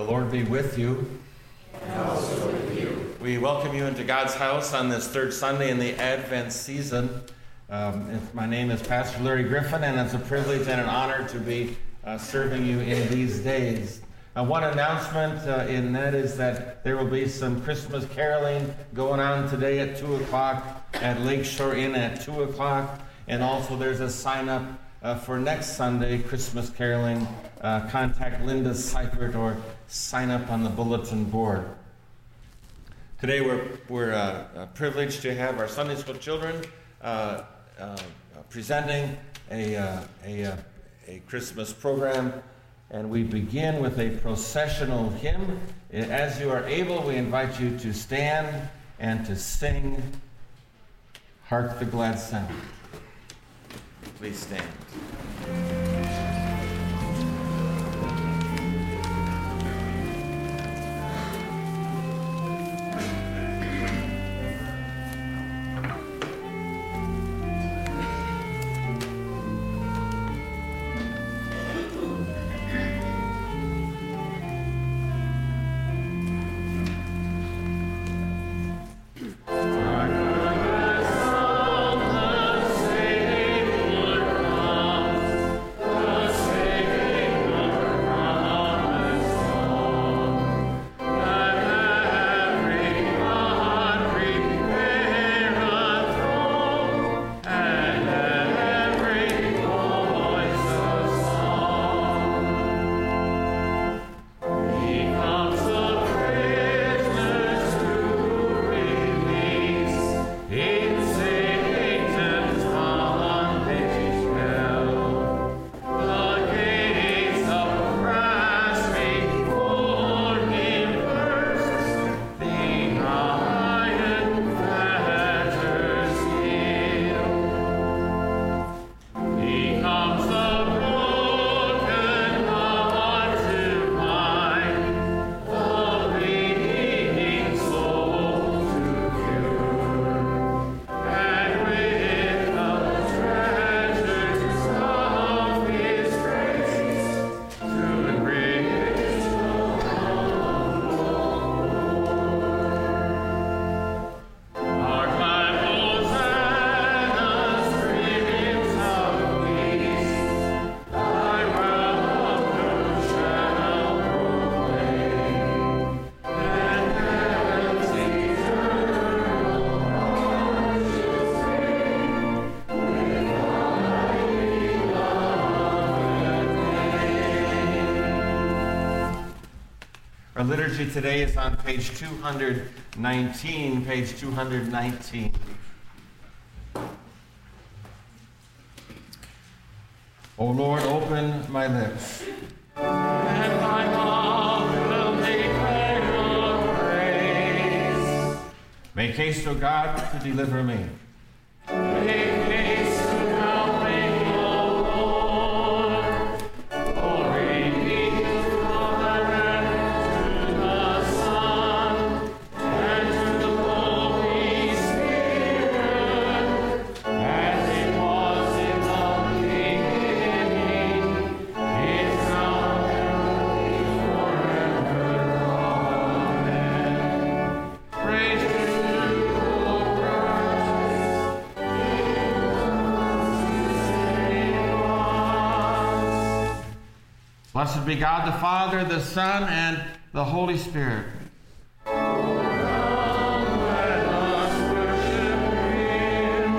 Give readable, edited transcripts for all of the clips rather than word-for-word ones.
The Lord be with you. And also with you. We welcome you into God's house on this third Sunday in the Advent season. My name is Pastor Larry Griffin, and it's a privilege and an honor to be serving you in these days. One announcement, and that is that there will be some Christmas caroling going on today at 2 o'clock at Lakeshore Inn at 2 o'clock. And also there's a sign-up for next Sunday, Christmas caroling. Contact Linda Seifert or sign up on the bulletin board. Today we're privileged to have our Sunday school children presenting a Christmas program. And we begin with a processional hymn. As you are able, we invite you to stand and to sing Hark the Glad Sound. Please stand. Our liturgy today is on page 219, page 219. O Lord, open my lips, And my mouth will declare your praise. Make haste, O God, to deliver me. Make haste to help me, O Lord. Glory be to the Father, to the Son, and to the Holy Spirit, as it was in the beginning, is now, and will be forever. Amen. Praise to you, O Christ. Blessed be God the Father, the Son, and the Holy Spirit. Let us worship Him.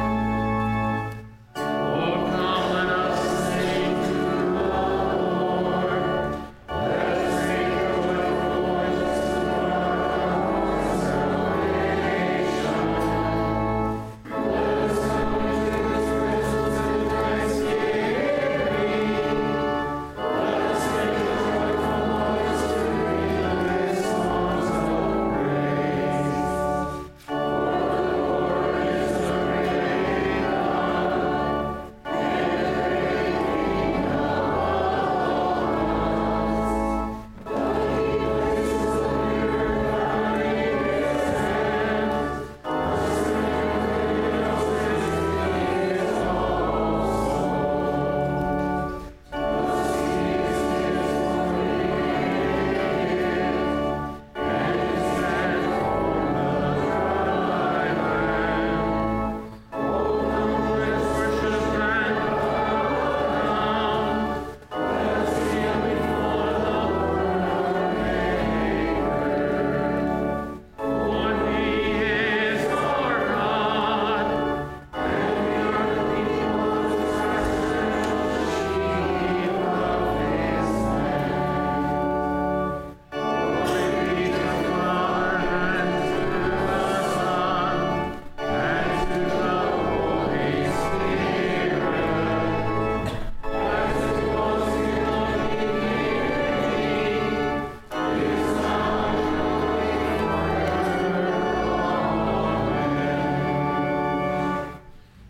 Oh, come, let us sing to the Lord. Let us raise our joyful voices to our salvation. Let us come into His presence with thanksgiving. Let us make a joyful noise to Him this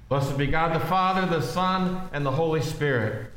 Blessed be God the Father, the Son, and the Holy Spirit.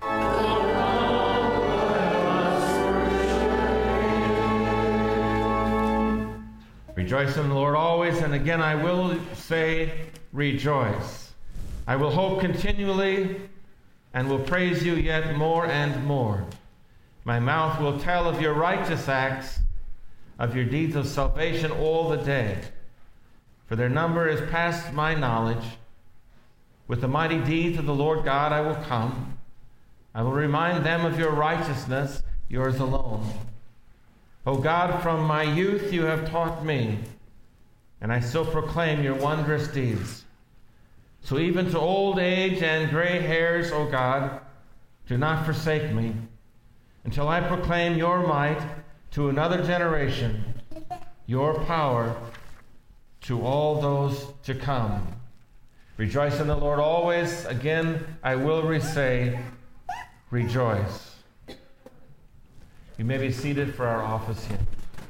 Rejoice in the Lord always, and again I will say, rejoice. I will hope continually, and will praise you yet more and more. My mouth will tell of your righteous acts, of your deeds of salvation all the day. For their number is past my knowledge. With the mighty deeds of the Lord God I will come. I will remind them of your righteousness, yours alone. O God, from my youth you have taught me, and I still proclaim your wondrous deeds. So even to old age and gray hairs, O God, do not forsake me, until I proclaim your might to another generation, your power to all those to come. Rejoice in the Lord always. Again, I will say, rejoice. You may be seated for our office hymn.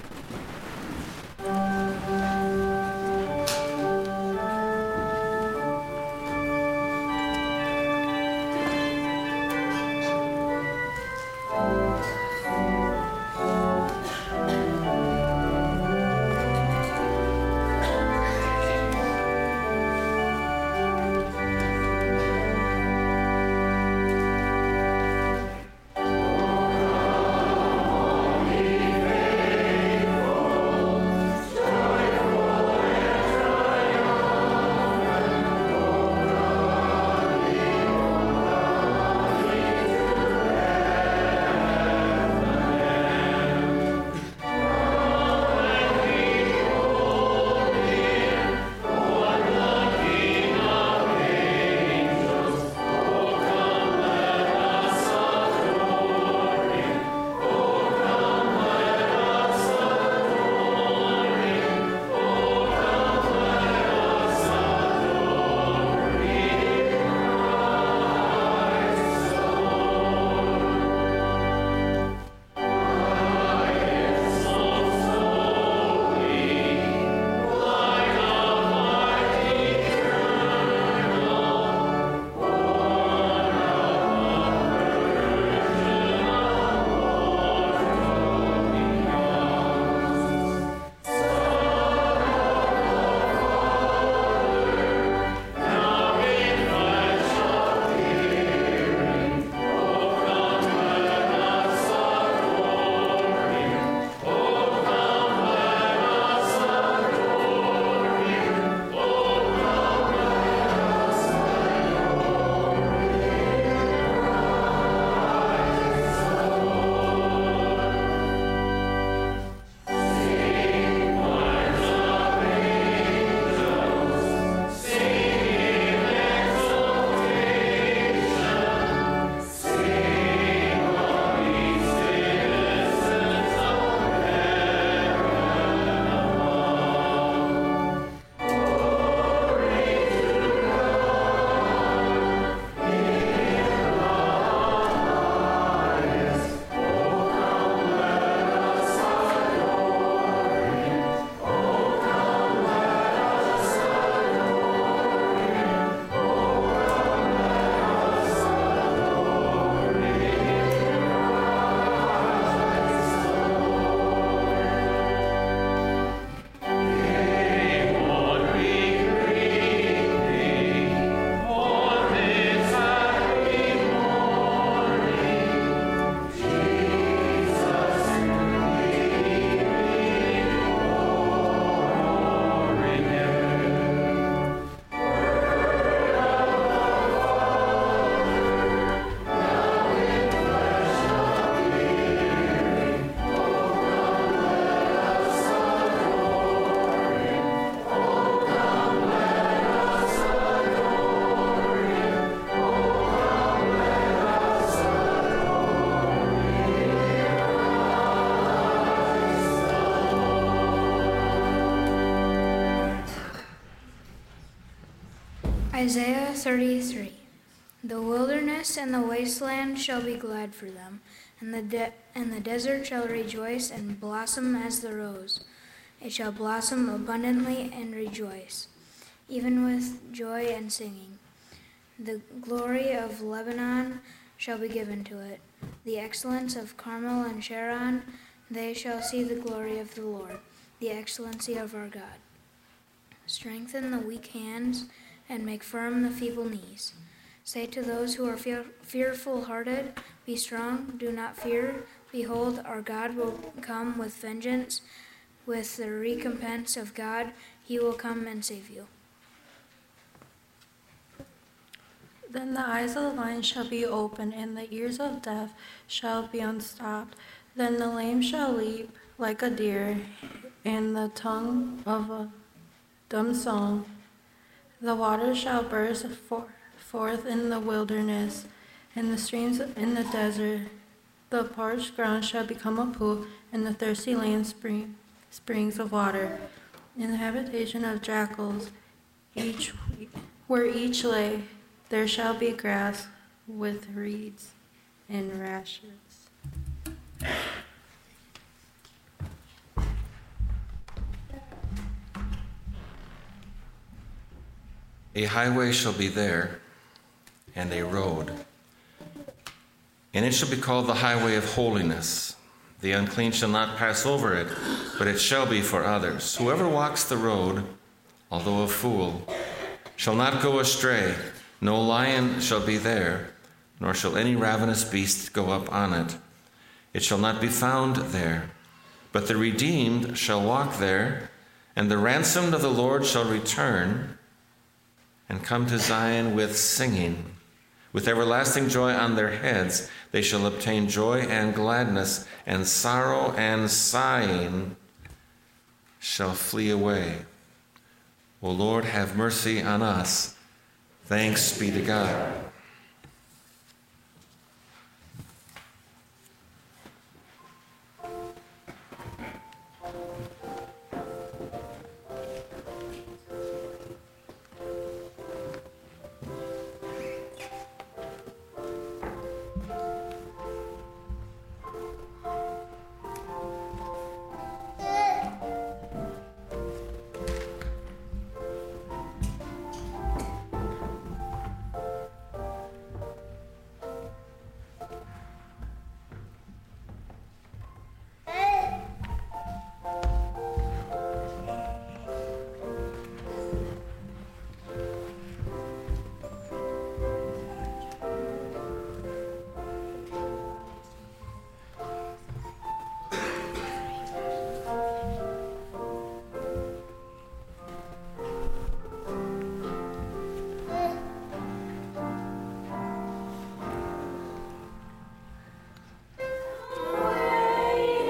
Isaiah 33. The wilderness and the wasteland shall be glad for them, and the desert shall rejoice and blossom as the rose. It shall blossom abundantly and rejoice. even with joy and singing. The glory of Lebanon shall be given to it, the excellence of Carmel and Sharon. They shall see the glory of the Lord, the excellency of our God. Strengthen the weak hands and make firm the feeble knees. Say to those who are fearful-hearted, be strong, do not fear. Behold, our God will come with vengeance. With the recompense of God, he will come and save you. Then the eyes of the blind shall be opened, and the ears of deaf shall be unstopped. Then the lame shall leap like a deer, and the tongue of a dumb song. The waters shall burst forth in the wilderness, and the streams in the desert. The parched ground shall become a pool, and the thirsty land springs of water. In the habitation of jackals, where each lay, there shall be grass with reeds and rushes. A highway shall be there, and a road, and it shall be called the highway of holiness. The unclean shall not pass over it, but it shall be for others. Whoever walks the road, although a fool, shall not go astray. No lion shall be there, nor shall any ravenous beast go up on it. It shall not be found there. But the redeemed shall walk there, and the ransomed of the Lord shall return and come to Zion with singing. With everlasting joy on their heads, they shall obtain joy and gladness, and sorrow and sighing shall flee away. O Lord, have mercy on us. Thanks be to God.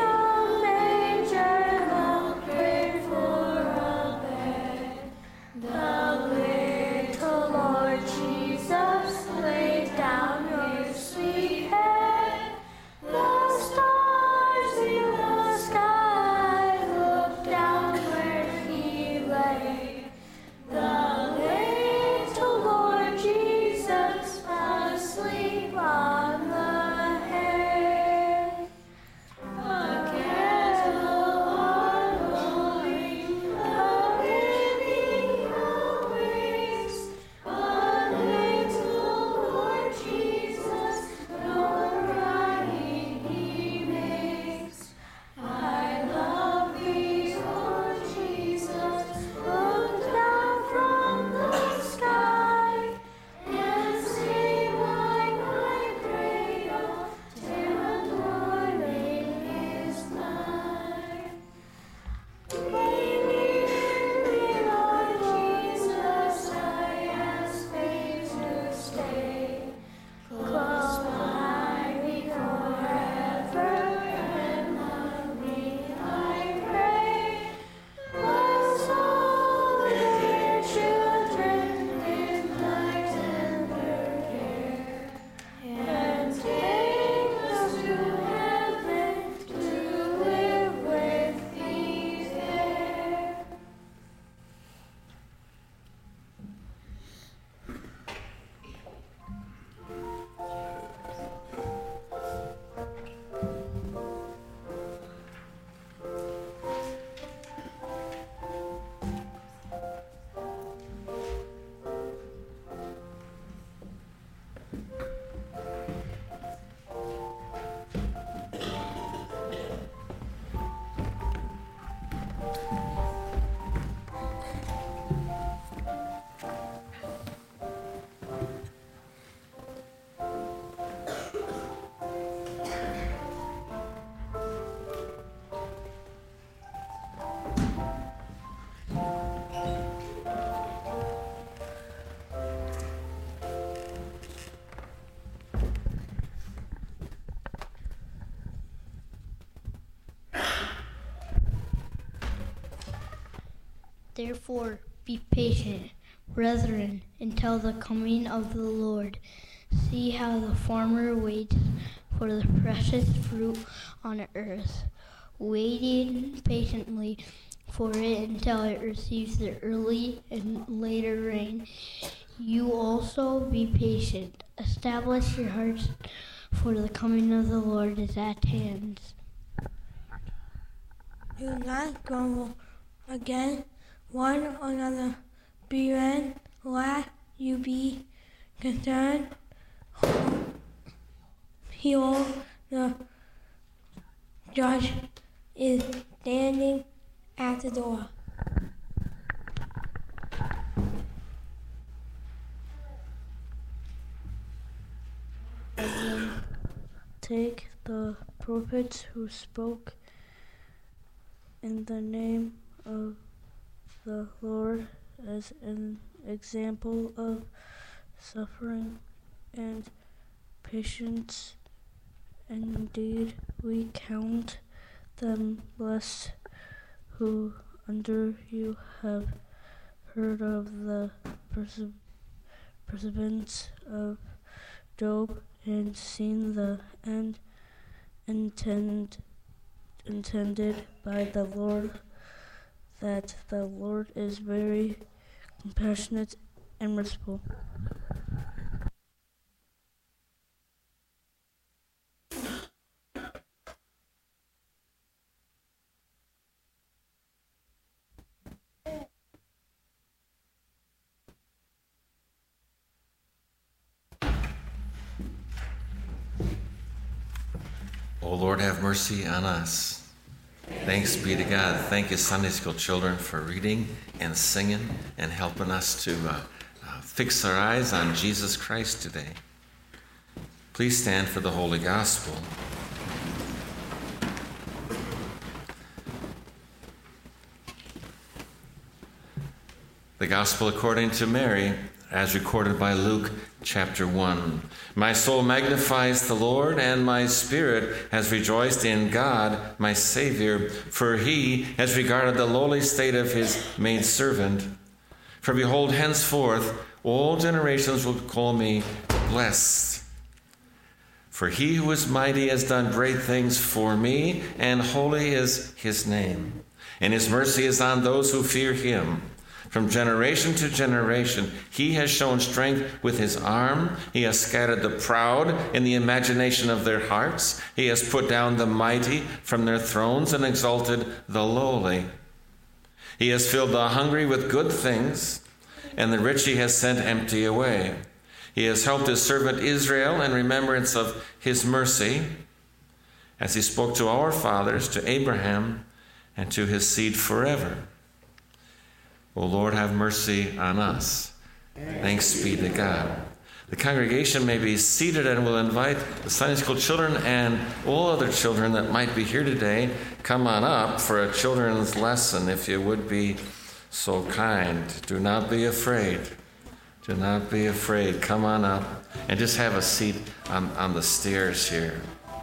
The Therefore, be patient, brethren, until the coming of the Lord. See how the farmer waits for the precious fruit on earth, waiting patiently for it until it receives the early and later rain. You also be patient. Establish your hearts, for the coming of the Lord is at hand. Do not grumble against one another. Be glad you be concerned. Behold, the judge is standing at the door. Take the prophets who spoke in the name of the Lord as an example of suffering and patience. Indeed, we count them blessed who under you have heard of the perseverance of Job and seen the end intended by the Lord, that the Lord is very compassionate and merciful. O Lord, have mercy on us. Thanks be to God. Thank you, Sunday school children, for reading and singing and helping us to fix our eyes on Jesus Christ today. Please stand for the Holy Gospel. The Gospel according to Mary, as recorded by Luke chapter 1. My soul magnifies the Lord, and my spirit has rejoiced in God, my Savior, for he has regarded the lowly state of his maidservant. For behold, henceforth all generations will call me blessed. For he who is mighty has done great things for me, and holy is his name. And his mercy is on those who fear him. From generation to generation, he has shown strength with his arm. He has scattered the proud in the imagination of their hearts. He has put down the mighty from their thrones and exalted the lowly. He has filled the hungry with good things, and the rich he has sent empty away. He has helped his servant Israel in remembrance of his mercy, as he spoke to our fathers, to Abraham, and to his seed forever. O Lord, have mercy on us. Thanks be to God. The congregation may be seated, and will invite the Sunday school children and all other children that might be here today. Come on up for a children's lesson, if you would be so kind. Do not be afraid. Do not be afraid. Come on up and just have a seat on the stairs here.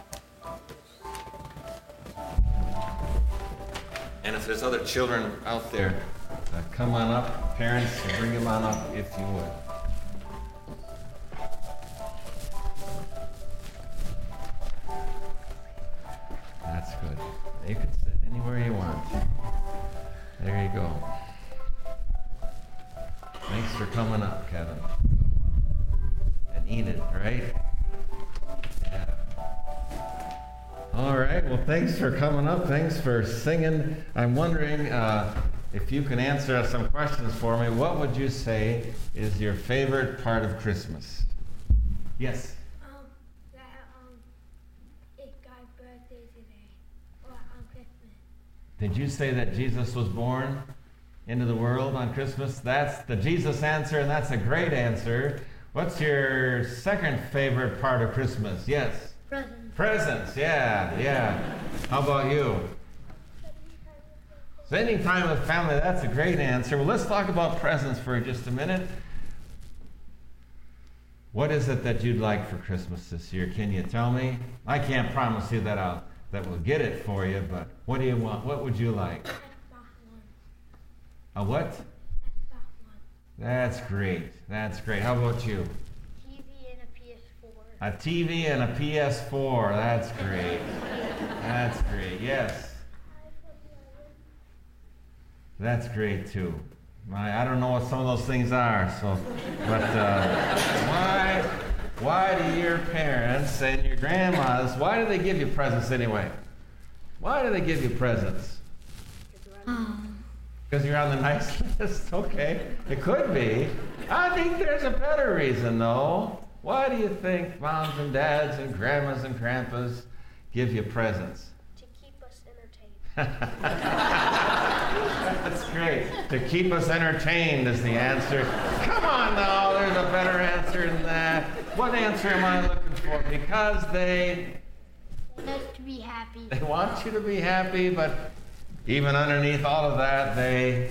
And if there's other children out there, come on up. Parents, bring them on up if you would. That's good. You can sit anywhere you want. There you go. Thanks for coming up, Kevin. And Enid, right? Yeah. All right. Well, thanks for coming up. Thanks for singing. I'm wondering if you can answer some questions for me. What would you say is your favorite part of Christmas? Yes? It's God's birthday today, or on Christmas. Did you say that Jesus was born into the world on Christmas? That's the Jesus answer, and that's a great answer. What's your second favorite part of Christmas? Yes? Presents. Presents, yeah. How about you? Spending time with family, that's a great answer. Well, let's talk about presents for just a minute. What is it that you'd like for Christmas this year? Can you tell me? I can't promise you that we'll get it for you, but what do you want? What would you like? A what? That's great. That's great. How about you? TV and a PS4. A TV and a PS4. That's great. That's great. Yes. That's great too. I don't know what some of those things are, but why do your parents and your grandmas, why do they give you presents anyway? Why do they give you presents? Because you're on the nice list? Okay. It could be. I think there's a better reason though. Why do you think moms and dads and grandmas and grandpas give you presents? To keep us entertained. That's great. To keep us entertained is the answer. Come on now, there's a better answer than that. What answer am I looking for? Because they Want us to be happy. want you to be happy, but even underneath all of that, they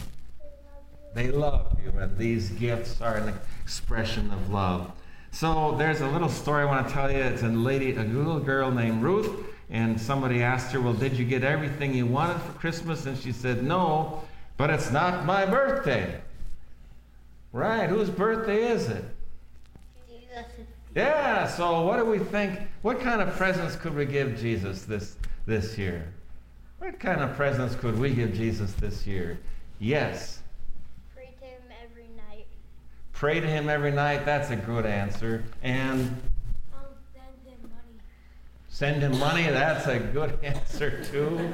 love you. And these gifts are an expression of love. So there's a little story I want to tell you. It's a little girl named Ruth. And somebody asked her, well, did you get everything you wanted for Christmas? And she said, no, but it's not my birthday. Right, whose birthday is it? Jesus. Yeah, so what do we think? What kind of presents could we give Jesus this year? What kind of presents could we give Jesus this year? Yes. Pray to him every night. Pray to him every night. That's a good answer. And Send him money. send him money. That's a good answer too.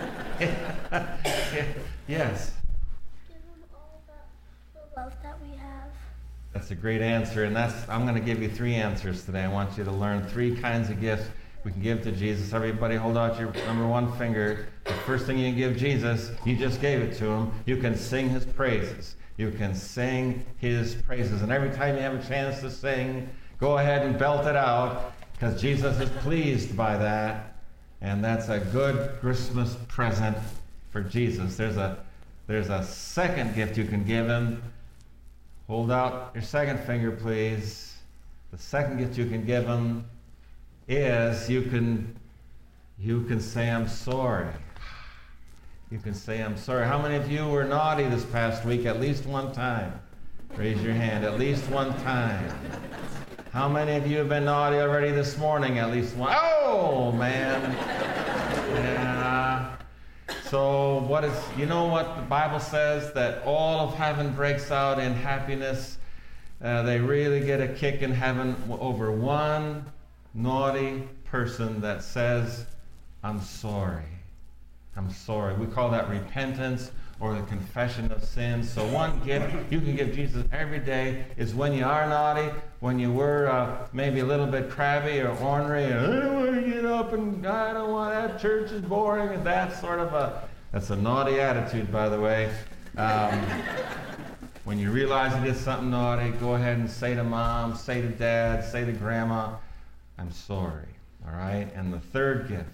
Yes. Give him all the love that we have. That's a great answer. And I'm going to give you 3 answers today. I want you to learn 3 kinds of gifts we can give to Jesus. Everybody hold out your number 1 finger. The first thing you can give Jesus, you just gave it to him. You can sing his praises. You can sing his praises. And every time you have a chance to sing, go ahead and belt it out, because Jesus is pleased by that. And that's a good Christmas present for Jesus. There's a second gift you can give him. Hold out your second finger, please. The second gift you can give him is you can say, I'm sorry. You can say, I'm sorry. How many of you were naughty this past week at least one time? Raise your hand. At least one time. How many of you have been naughty already this morning? At least one. Oh, man. Yeah. So you know what the Bible says? That all of heaven breaks out in happiness. They really get a kick in heaven over one naughty person that says, I'm sorry. I'm sorry. We call that repentance or the confession of sins. So one gift you can give Jesus every day is when you are naughty, when you were maybe a little bit crabby or ornery, and I don't want to get up and I don't want that church is boring, and that's a naughty attitude, by the way. When you realize you did something naughty, go ahead and say to mom, say to dad, say to grandma, I'm sorry. All right? And the third gift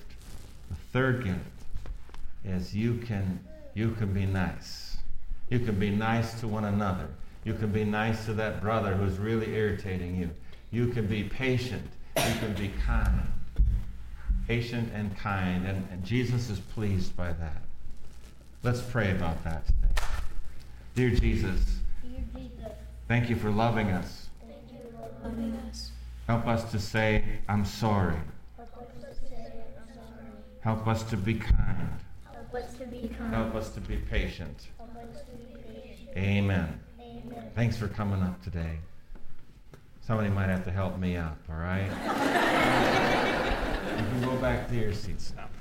is you can be nice. You can be nice to one another. You can be nice to that brother who's really irritating you. You can be patient. You can be kind. Patient and kind. And Jesus is pleased by that. Let's pray about that today. Dear Jesus, thank you for loving us. Help us to say, I'm sorry. Help us to be kind. Help us to be patient. Amen. Thanks for coming up today. Somebody might have to help me up, all right? You can go back to your seats now.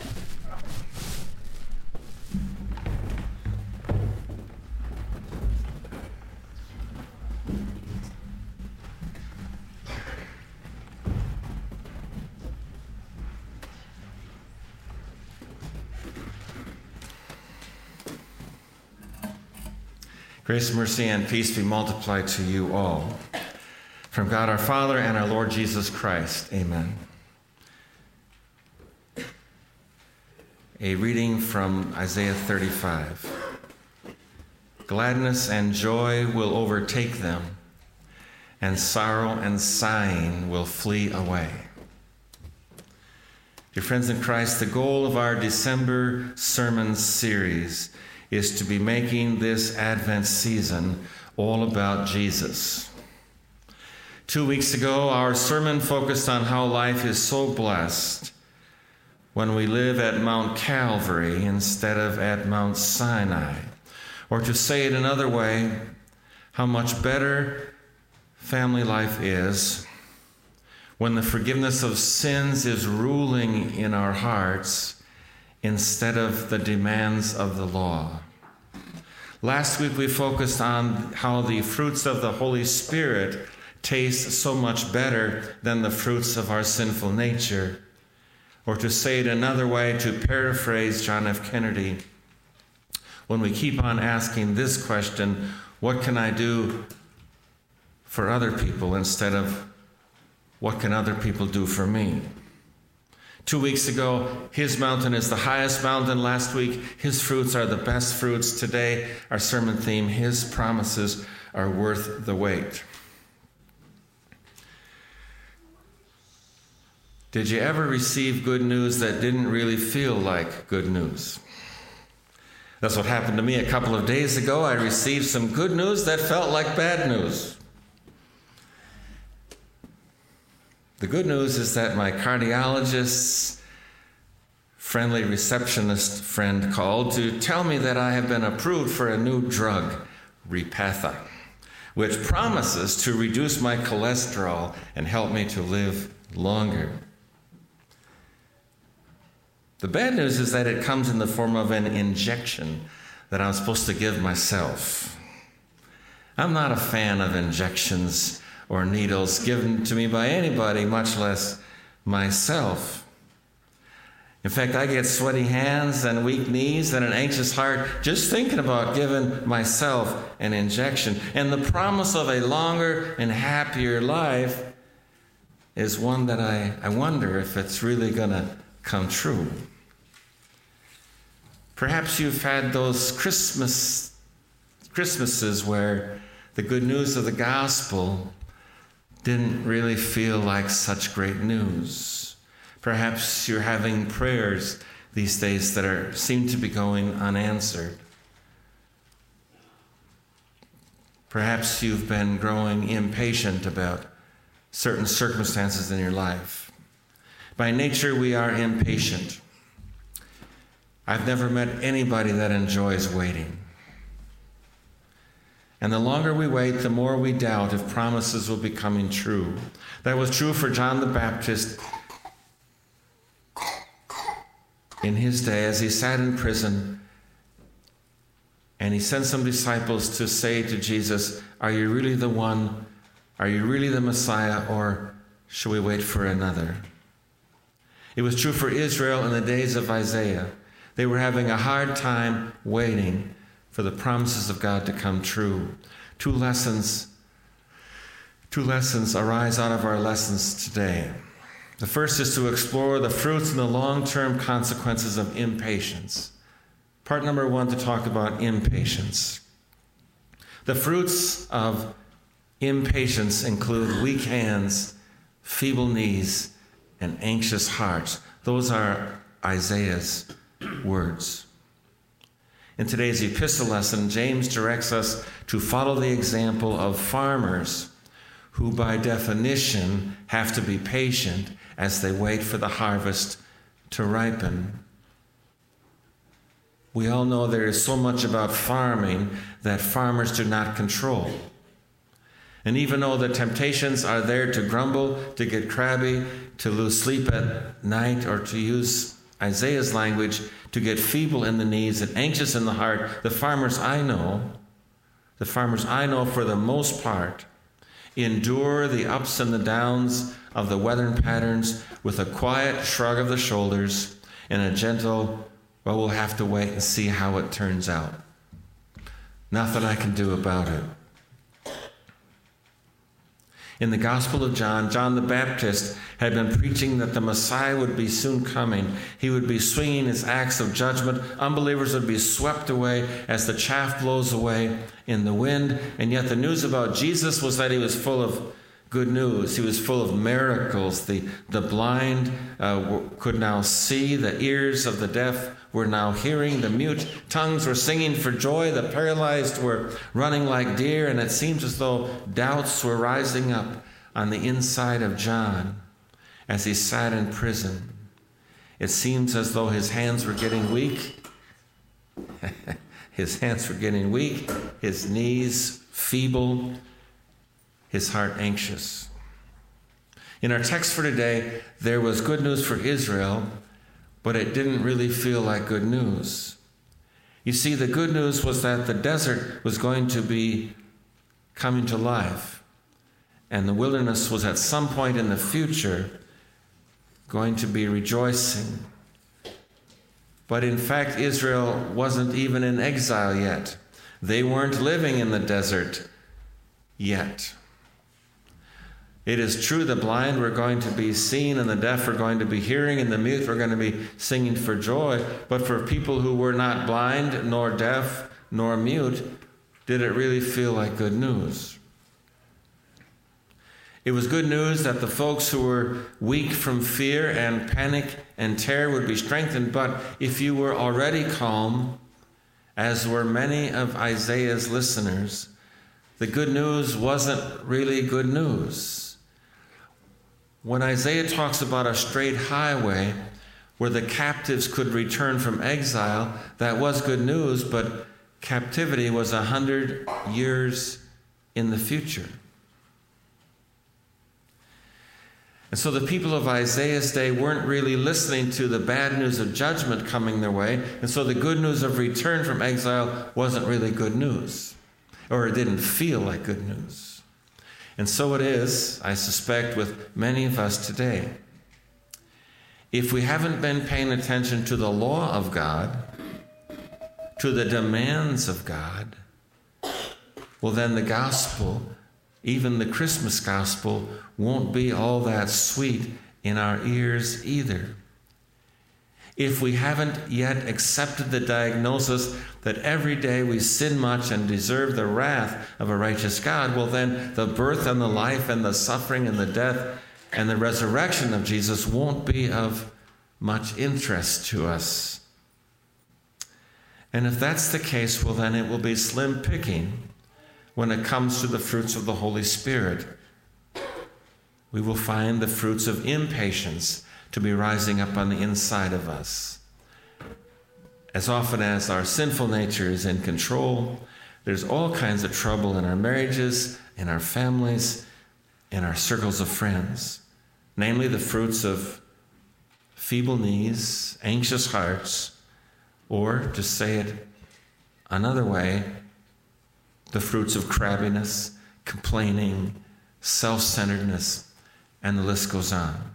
Grace, mercy, and peace be multiplied to you all. From God our Father and our Lord Jesus Christ. Amen. A reading from Isaiah 35. Gladness and joy will overtake them, and sorrow and sighing will flee away. Dear friends in Christ, the goal of our December sermon series is to be making this Advent season all about Jesus. 2 weeks ago, our sermon focused on how life is so blessed when we live at Mount Calvary instead of at Mount Sinai. Or to say it another way, how much better family life is when the forgiveness of sins is ruling in our hearts instead of the demands of the law. Last week we focused on how the fruits of the Holy Spirit taste so much better than the fruits of our sinful nature. Or to say it another way, to paraphrase John F. Kennedy, when we keep on asking this question, what can I do for other people, instead of what can other people do for me? 2 weeks ago, his mountain is the highest mountain. Last week, his fruits are the best fruits. Today, our sermon theme, his promises are worth the wait. Did you ever receive good news that didn't really feel like good news? That's what happened to me a couple of days ago. I received some good news that felt like bad news. The good news is that my cardiologist's friendly receptionist friend called to tell me that I have been approved for a new drug, Repatha, which promises to reduce my cholesterol and help me to live longer. The bad news is that it comes in the form of an injection that I'm supposed to give myself. I'm not a fan of injections or needles given to me by anybody, much less myself. In fact, I get sweaty hands and weak knees and an anxious heart just thinking about giving myself an injection. And the promise of a longer and happier life is one that I wonder if it's really going to come true. Perhaps you've had those Christmases where the good news of the gospel didn't really feel like such great news. Perhaps you're having prayers these days that seem to be going unanswered. Perhaps you've been growing impatient about certain circumstances in your life. By nature, we are impatient. I've never met anybody that enjoys waiting. And the longer we wait, the more we doubt if promises will be coming true. That was true for John the Baptist in his day as he sat in prison and he sent some disciples to say to Jesus, "Are you really the one? Are you really the Messiah, or should we wait for another?" It was true for Israel in the days of Isaiah. They were having a hard time waiting for the promises of God to come true. Two lessons arise out of our lessons today. The first is to explore the fruits and the long-term consequences of impatience. Part number 1, to talk about impatience. The fruits of impatience include weak hands, feeble knees, and anxious hearts. Those are Isaiah's words. In today's epistle lesson, James directs us to follow the example of farmers who, by definition, have to be patient as they wait for the harvest to ripen. We all know there is so much about farming that farmers do not control. And even though the temptations are there to grumble, to get crabby, to lose sleep at night, or to use Isaiah's language, to get feeble in the knees and anxious in the heart, the farmers I know for the most part, endure the ups and the downs of the weather patterns with a quiet shrug of the shoulders and a gentle, "Well, we'll have to wait and see how it turns out. Nothing I can do about it." In the Gospel of John, John the Baptist had been preaching that the Messiah would be soon coming. He would be swinging his axe of judgment. Unbelievers would be swept away as the chaff blows away in the wind. And yet the news about Jesus was that he was full of good news. He was full of miracles. The blind could now see. The ears of the deaf were now hearing, the mute tongues were singing for joy, the paralyzed were running like deer, and it seems as though doubts were rising up on the inside of John as he sat in prison. It seems as though his hands were getting weak. His hands were getting weak, his knees feeble, his heart anxious. In our text for today, there was good news for Israel, but it didn't really feel like good news. You see, the good news was that the desert was going to be coming to life, and the wilderness was at some point in the future going to be rejoicing. But in fact, Israel wasn't even in exile yet. They weren't living in the desert yet. It is true the blind were going to be seen, and the deaf were going to be hearing, and the mute were going to be singing for joy. But for people who were not blind, nor deaf, nor mute, did it really feel like good news? It was good news that the folks who were weak from fear and panic and terror would be strengthened. But if you were already calm, as were many of Isaiah's listeners, the good news wasn't really good news. When Isaiah talks about a straight highway where the captives could return from exile, that was good news, but captivity was 100 years in the future. And so the people of Isaiah's day weren't really listening to the bad news of judgment coming their way, and so the good news of return from exile wasn't really good news, or it didn't feel like good news. And so it is, I suspect, with many of us today. If we haven't been paying attention to the law of God, to the demands of God, well, then the gospel, even the Christmas gospel, won't be all that sweet in our ears either. If we haven't yet accepted the diagnosis that every day we sin much and deserve the wrath of a righteous God, well, then the birth and the life and the suffering and the death and the resurrection of Jesus won't be of much interest to us. And if that's the case, well, then it will be slim picking when it comes to the fruits of the Holy Spirit. We will find the fruits of impatience to be rising up on the inside of us. As often as our sinful nature is in control, there's all kinds of trouble in our marriages, in our families, in our circles of friends. Namely, the fruits of feeble knees, anxious hearts, or, to say it another way, the fruits of crabbiness, complaining, self-centeredness, and the list goes on.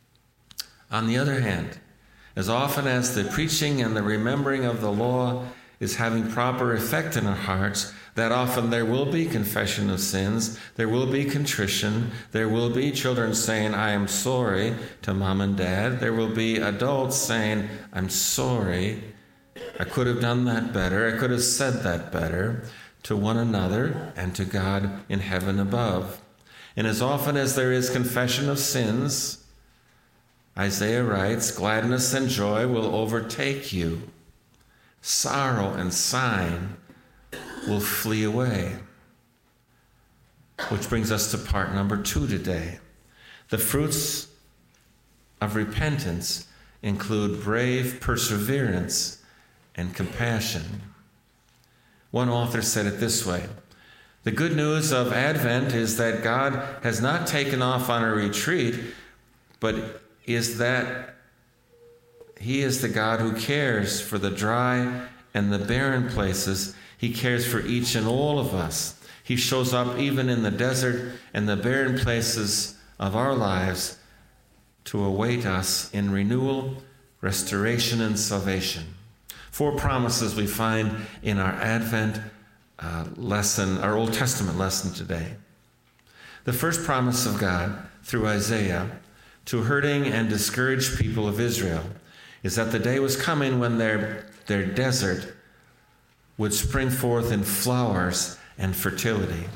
On the other hand, as often as the preaching and the remembering of the law is having proper effect in our hearts, that often there will be confession of sins, there will be contrition, there will be children saying, I am sorry to mom and dad, there will be adults saying, I'm sorry, I could have done that better, I could have said that better, to one another and to God in heaven above. And as often as there is confession of sins, Isaiah writes, gladness and joy will overtake you. Sorrow and sighing will flee away. Which brings us to part number 2 today. The fruits of repentance include brave perseverance and compassion. One author said it this way: the good news of Advent is that God has not taken off on a retreat, but is that He is the God who cares for the dry and the barren places. He cares for each and all of us. He shows up even in the desert and the barren places of our lives to await us in renewal, restoration, and salvation. 4 promises we find in our Advent lesson, our Old Testament lesson today. The first promise of God through Isaiah to hurting and discouraged people of Israel is that the day was coming when their desert would spring forth in flowers and fertility.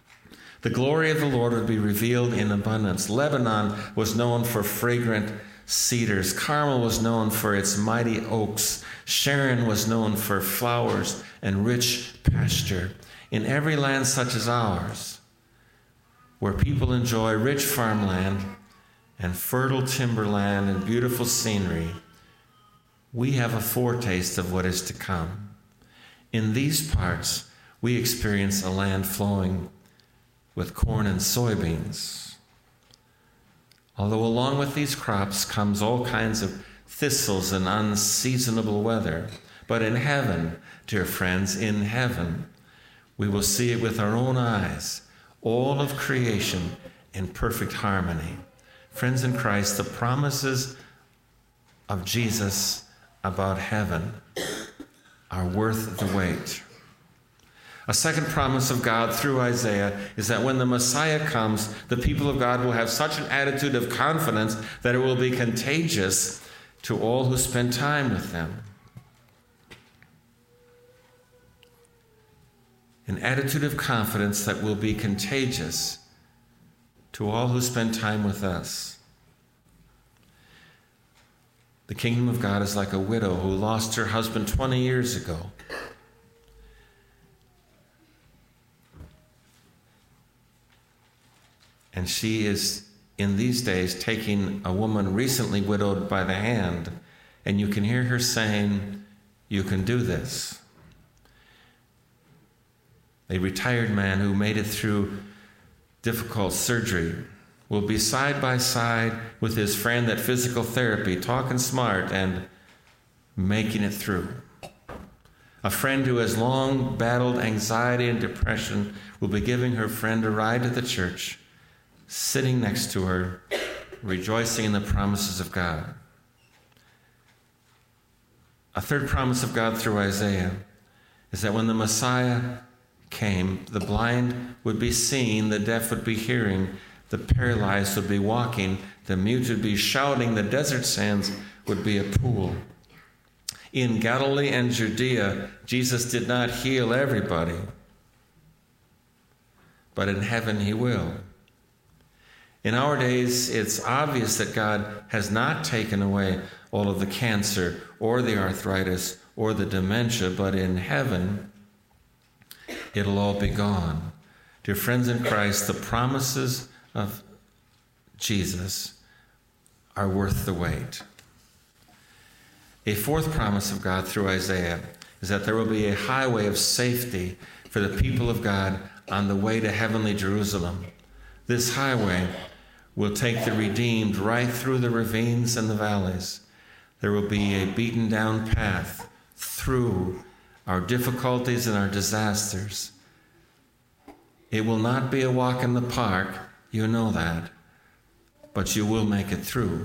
The glory of the Lord would be revealed in abundance. Lebanon was known for fragrant cedars. Carmel was known for its mighty oaks. Sharon was known for flowers and rich pasture. In every land such as ours, where people enjoy rich farmland and fertile timberland and beautiful scenery, we have a foretaste of what is to come. In these parts, we experience a land flowing with corn and soybeans. Although along with these crops comes all kinds of thistles and unseasonable weather. But in heaven, dear friends, in heaven, we will see it with our own eyes, all of creation in perfect harmony. Friends in Christ, the promises of Jesus about heaven are worth the wait. A second promise of God through Isaiah is that when the Messiah comes, the people of God will have such an attitude of confidence that it will be contagious to all who spend time with them. An attitude of confidence that will be contagious to all who spend time with us. The kingdom of God is like a widow who lost her husband 20 years ago. And she is, in these days, taking a woman recently widowed by the hand, and you can hear her saying, "You can do this." A retired man who made it through difficult surgery will be side by side with his friend at physical therapy, talking smart and making it through. A friend who has long battled anxiety and depression will be giving her friend a ride to the church, sitting next to her, rejoicing in the promises of God. A third promise of God through Isaiah is that when the Messiah came, the blind would be seeing, the deaf would be hearing, the paralyzed would be walking, the mute would be shouting, the desert sands would be a pool. In Galilee and Judea, Jesus did not heal everybody, but in heaven he will. In our days, it's obvious that God has not taken away all of the cancer or the arthritis or the dementia, but in heaven, it'll all be gone. Dear friends in Christ, the promises of Jesus are worth the wait. A fourth promise of God through Isaiah is that there will be a highway of safety for the people of God on the way to heavenly Jerusalem. This highway will take the redeemed right through the ravines and the valleys. There will be a beaten down path through our difficulties and our disasters. It will not be a walk in the park, you know that, but you will make it through.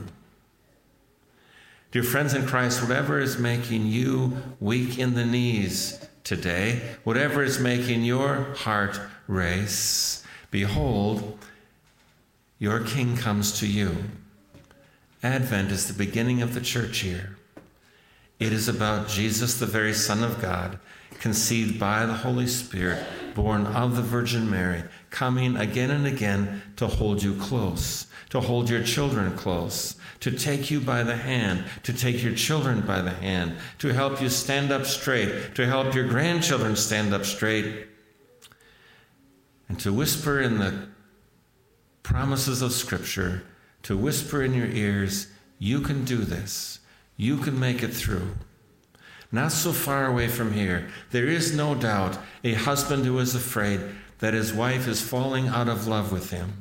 Dear friends in Christ, whatever is making you weak in the knees today, whatever is making your heart race, behold, your King comes to you. Advent is the beginning of the church year. It is about Jesus, the very Son of God, conceived by the Holy Spirit, born of the Virgin Mary, coming again and again to hold you close, to hold your children close, to take you by the hand, to take your children by the hand, to help you stand up straight, to help your grandchildren stand up straight, and to whisper in the promises of Scripture, to whisper in your ears, you can do this. You can make it through. Not so far away from here, there is no doubt a husband who is afraid that his wife is falling out of love with him.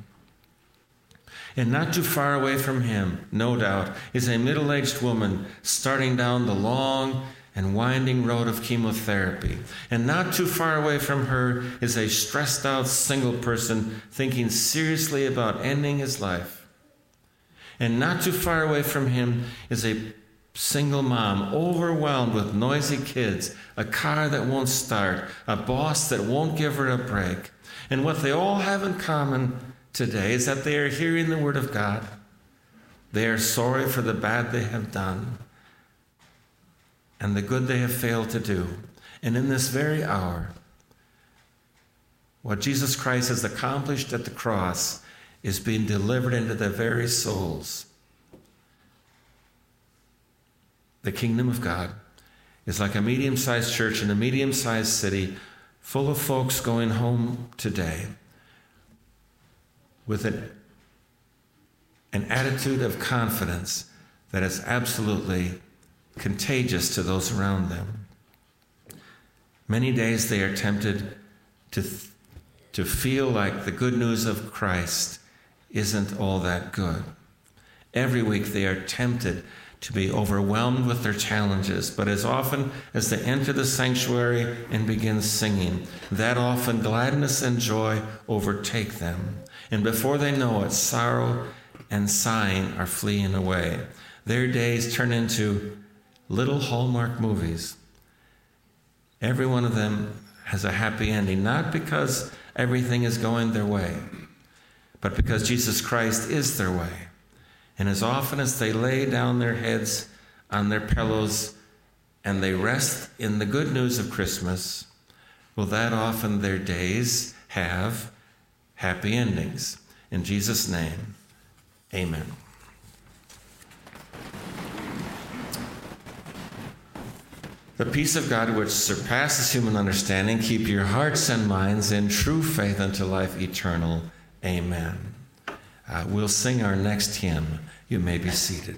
And not too far away from him, no doubt, is a middle-aged woman starting down the long and winding road of chemotherapy. And not too far away from her is a stressed-out single person thinking seriously about ending his life. And not too far away from him is a single mom overwhelmed with noisy kids, a car that won't start, a boss that won't give her a break. And what they all have in common today is that they are hearing the word of God. They are sorry for the bad they have done and the good they have failed to do. And in this very hour, what Jesus Christ has accomplished at the cross is being delivered into their very souls. the kingdom of God is like a medium-sized church in a medium-sized city full of folks going home today with an attitude of confidence that is absolutely contagious to those around them. Many days they are tempted to feel like the good news of Christ isn't all that good. Every week they are tempted to be overwhelmed with their challenges, but as often as they enter the sanctuary and begin singing, that often gladness and joy overtake them. And before they know it, sorrow and sighing are fleeing away. Their days turn into little Hallmark movies. Every one of them has a happy ending, not because everything is going their way, but because Jesus Christ is their way. And as often as they lay down their heads on their pillows and they rest in the good news of Christmas, well, that often their days have happy endings. In Jesus' name, amen. The peace of God, which surpasses human understanding, keep your hearts and minds in true faith unto life eternal. Amen. We'll sing our next hymn. You may be seated.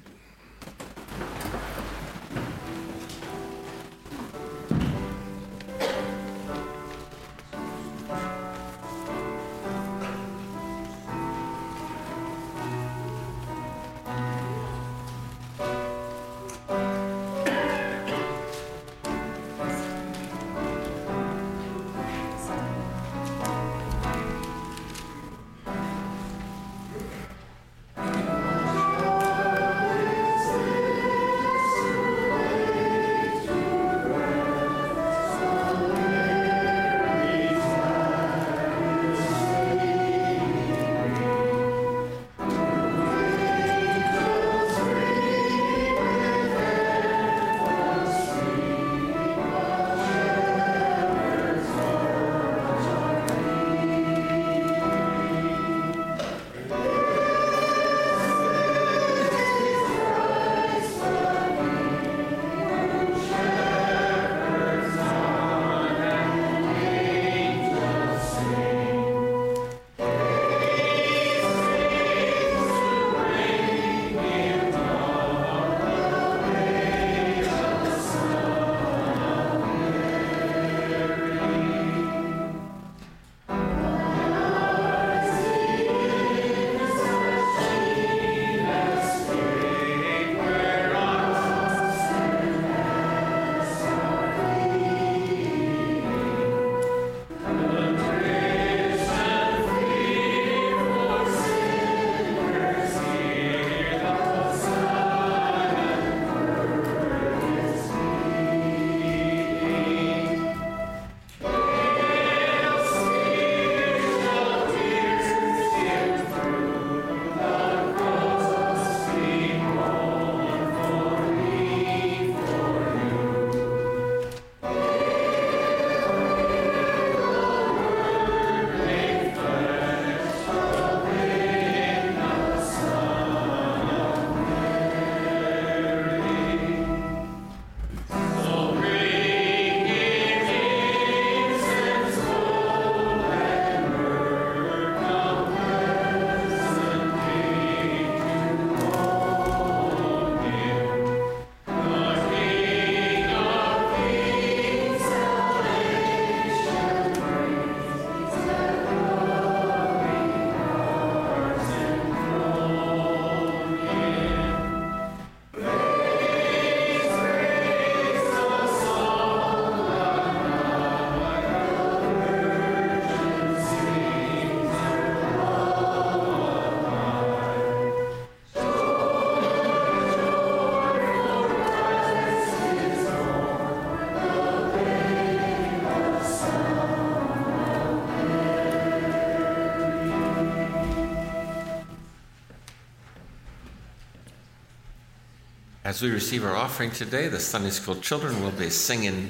As we receive our offering today, the Sunday school children will be singing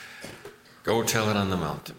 Go Tell It on the Mountain.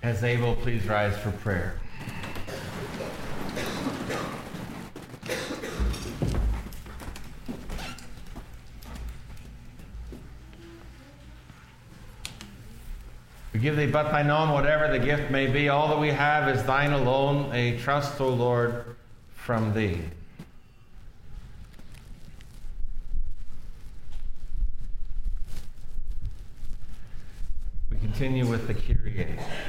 As able, please rise for prayer. We give thee but thine own, whatever the gift may be. All that we have is thine alone, a trust, O Lord, from thee. We continue with the Kyrie.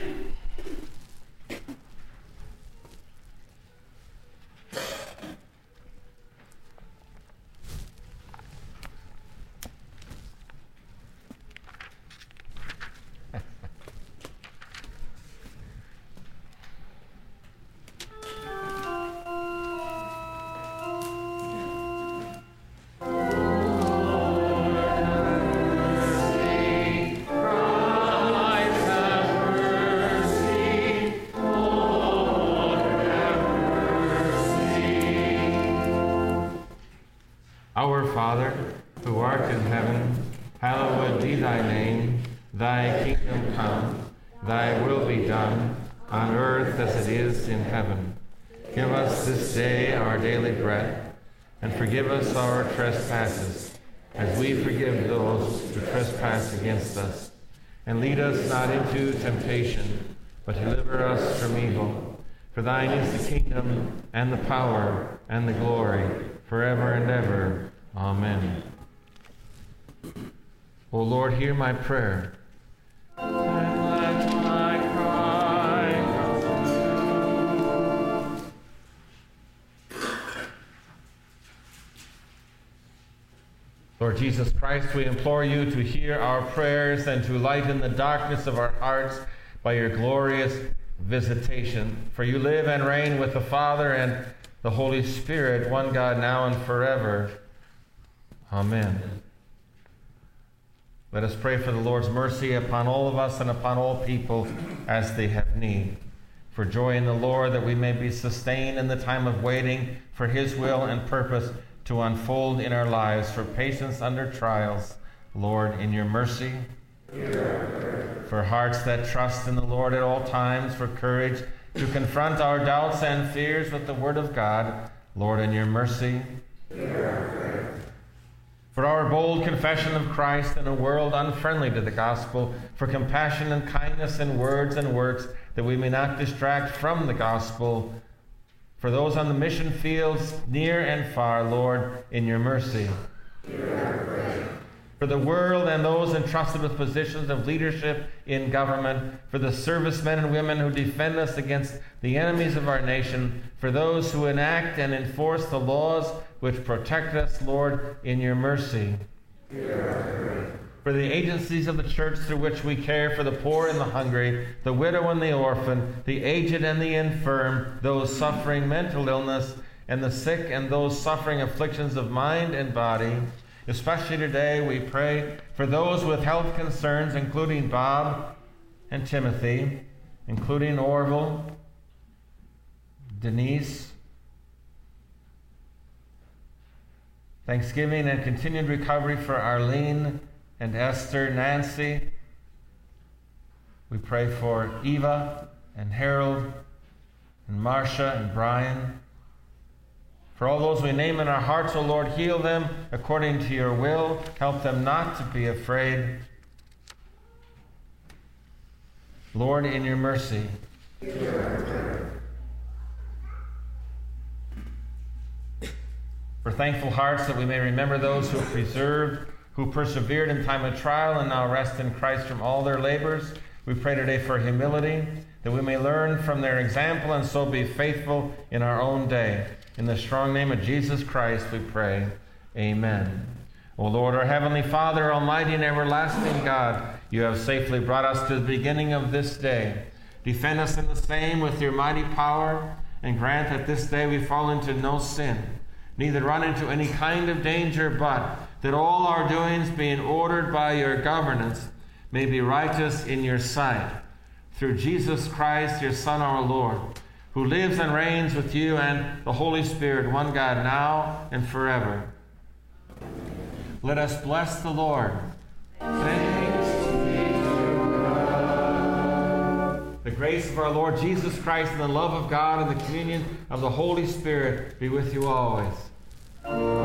Our Father, who art in heaven, hallowed be thy name. Thy kingdom come, thy will be done, on earth as it is in heaven. Give us this day our daily bread, and forgive us our trespasses, as we forgive those who trespass against us. And lead us not into temptation, but deliver us from evil. For thine is the kingdom, and the power, and the glory, forever and ever. Amen. O Lord, hear my prayer. And let my cry come to you. Lord Jesus Christ, we implore you to hear our prayers and to lighten the darkness of our hearts by your glorious visitation. For you live and reign with the Father and the Holy Spirit, one God, now and forever. Amen. Let us pray for the Lord's mercy upon all of us and upon all people as they have need. For joy in the Lord, that we may be sustained in the time of waiting for his will and purpose to unfold in our lives. For patience under trials, Lord, in your mercy. For hearts that trust in the Lord at all times. For courage to confront our doubts and fears with the word of God, Lord, in your mercy. For our bold confession of Christ in a world unfriendly to the gospel, for compassion and kindness in words and works, that we may not distract from the gospel. For those on the mission fields, near and far, Lord, in your mercy. For the world and those entrusted with positions of leadership in government, for the servicemen and women who defend us against the enemies of our nation, for those who enact and enforce the laws which protect us, Lord, in your mercy. For the agencies of the church through which we care for the poor and the hungry, the widow and the orphan, the aged and the infirm, those suffering mental illness, and the sick and those suffering afflictions of mind and body. Especially today, we pray for those with health concerns, including Bob and Timothy, including Orville, Denise. Thanksgiving and continued recovery for Arlene and Esther, Nancy. We pray for Eva and Harold and Marcia and Brian. For all those we name in our hearts, O Lord, heal them according to your will. Help them not to be afraid. Lord, in your mercy. For thankful hearts, that we may remember those who have preserved, who persevered in time of trial and now rest in Christ from all their labors. We pray today for humility, that we may learn from their example and so be faithful in our own day. In the strong name of Jesus Christ we pray. Amen. O Lord, our heavenly Father, almighty and everlasting God, you have safely brought us to the beginning of this day. Defend us in the same with your mighty power, and grant that this day we fall into no sin, neither run into any kind of danger, but that all our doings, being ordered by your governance, may be righteous in your sight. Through Jesus Christ, your Son, our Lord, who lives and reigns with you and the Holy Spirit, one God, now and forever. Let us bless the Lord. Thanks be to God. The grace of our Lord Jesus Christ and the love of God and the communion of the Holy Spirit be with you always.